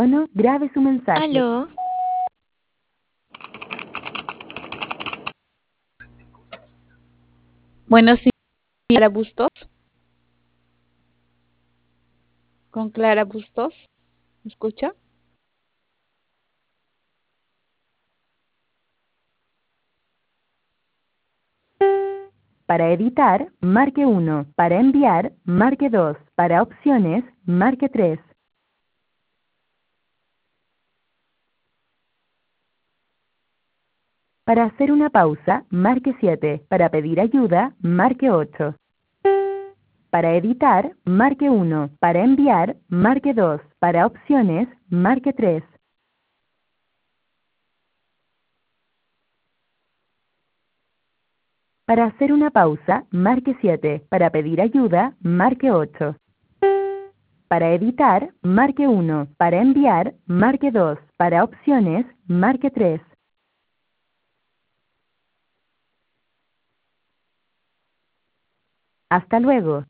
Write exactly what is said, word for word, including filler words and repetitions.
tono, grabe su mensaje. Aló. Bueno, sí, Clara Bustos. Con Clara Bustos. ¿Me escucha? Para editar, marque uno. Para enviar, marque dos. Para opciones, marque tres. Para hacer una pausa, marque siete. Para pedir ayuda, marque ocho. Para editar, marque uno. Para enviar, marque dos. Para opciones, marque tres. Para hacer una pausa, marque siete. Para pedir ayuda, marque ocho. Para editar, marque uno. Para enviar, marque dos. Para opciones, marque tres. Hasta luego.